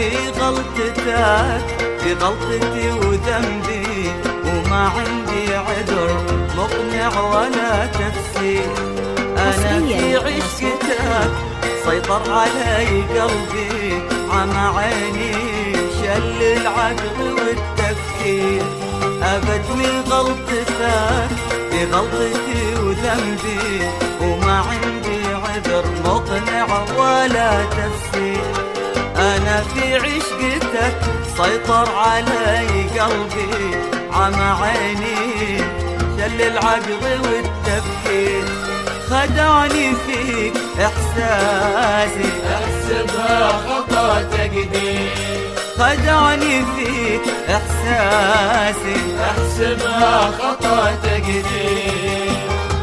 في غلطتك، في غلطتي وذنبي، وما عندي عذر مقنع ولا تفسير. أنا في عشقتك سيطر علي قلبي، عمى عيني شل العقل والتفكير. أبد من غلطتك، في غلطتي وذنبي، وما عندي عذر مقنع ولا تفسير. أنا في عشقتك سيطر علي قلبي، عمى عيني شل العقل والتفكير. خدعني فيك إحساسي، أحسبها خطأ تقدير. خدعني فيك إحساسي، أحسبها خطأ تقدير.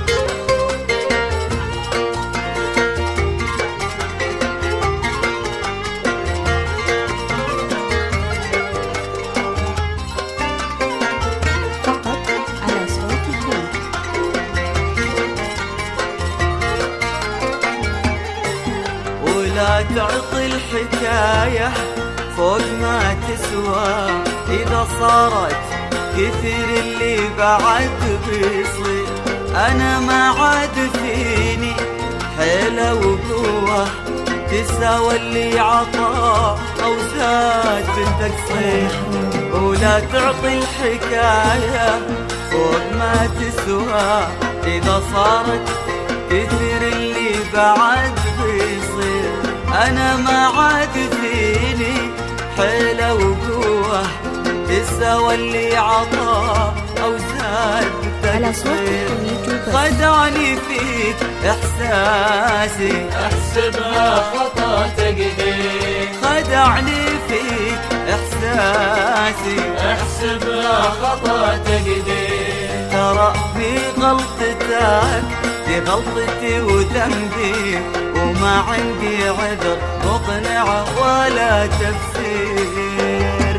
لا تعطي الحكاية فوق ما تسوى، إذا صارت كثير اللي بعد بيصير. أنا ما عاد فيني حيلة وقوة تساوى اللي عطى أو زاد بالتقصير. ولا تعطي الحكاية فوق ما تسوى، إذا صارت كثير اللي بعد بيصير. أنا ما عاد فيني حيلة وقوة تساوى اللي عطى أو زاد بالتقصير. خدعني فيك إحساسي، أحسبها خطأ تقدير. خدعني فيك إحساسي، أحسبها خطأ تقدير. ترى في غلطتك، في غلطتي وذنبي، وما عندي عذر مقنع ولا تفسير.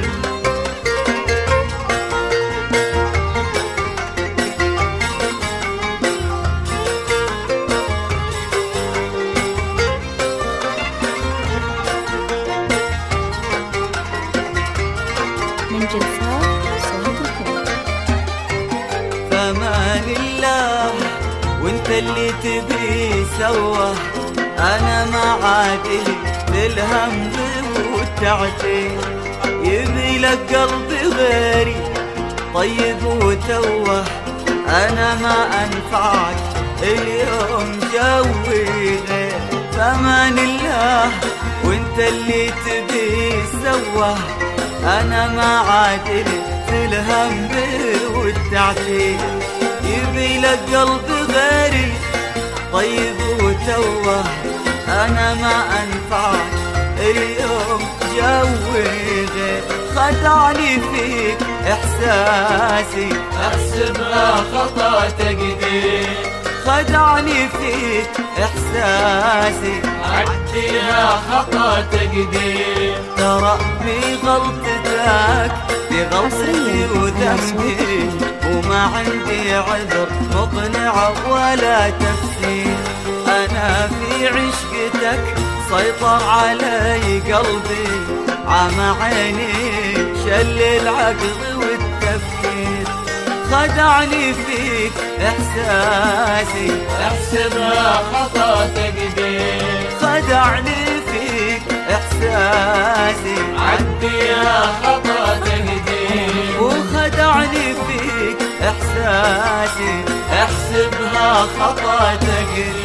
من جلسات صوت الحب. فمان الله وانت اللي تبي سوى، أنا ما عادلي بالهم والتعتير. يبي لك قلبي غيري طيب وتوه، أنا ما أنفعك اليوم جوي غير. فمان الله وانت اللي تبي سوى، أنا ما عادلي بالهم والتعتير. يبي لك قلبي غيري طيب وتوه، أنا ما أنفعك اليوم جوي غير. خدعني فيك إحساسي، أحسبها خطأ تقدير. خدعني فيك إحساسي، عديها خطأ تقدير. ترى في غلطتك، في غلطتي وذنبي، وما عندي عذر مقنع ولا تفسير. أنا في عشقتك سيطر علي قلبي، عمى عيني شل العقل والتفكير. خدعني فيك إحساسي، أحسبها خطأ تقدير. خدعني فيك إحساسي، عديها خطأ تقدير. وخدعني فيك إحساسي، احسبها خطأ تقدير.